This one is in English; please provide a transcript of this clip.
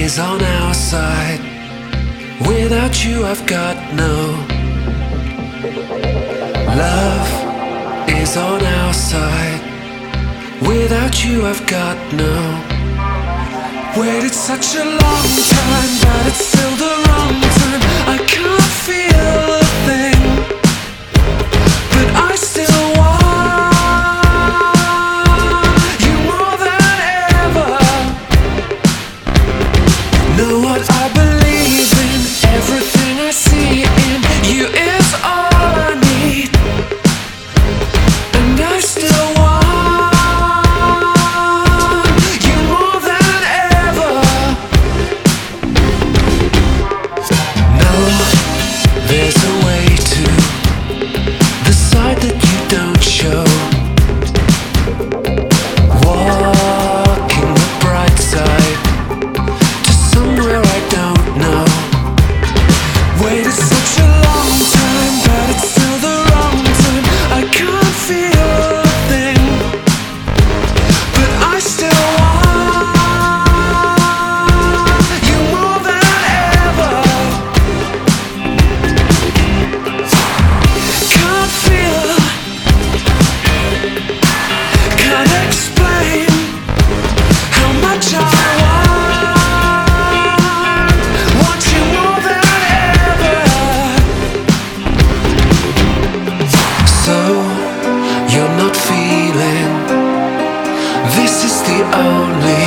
is on our side. Without you, I've got no love is on our side. Without you, I've got no. Waited such a long time, but it's still the wrong time. I can't feel a thing, but I still want you more than ever. Know what I believe in, everything I see in you is all I need, and I still want you more than ever. No, there's a way to the side that you don't show. Walking the bright side to somewhere I don't know. Waited such a long time, but it's still the wrong time. I can't feel a thing, but I still want you more than ever. Can't feel, can't explain how much I want you more than ever. So you're not feeling this is the only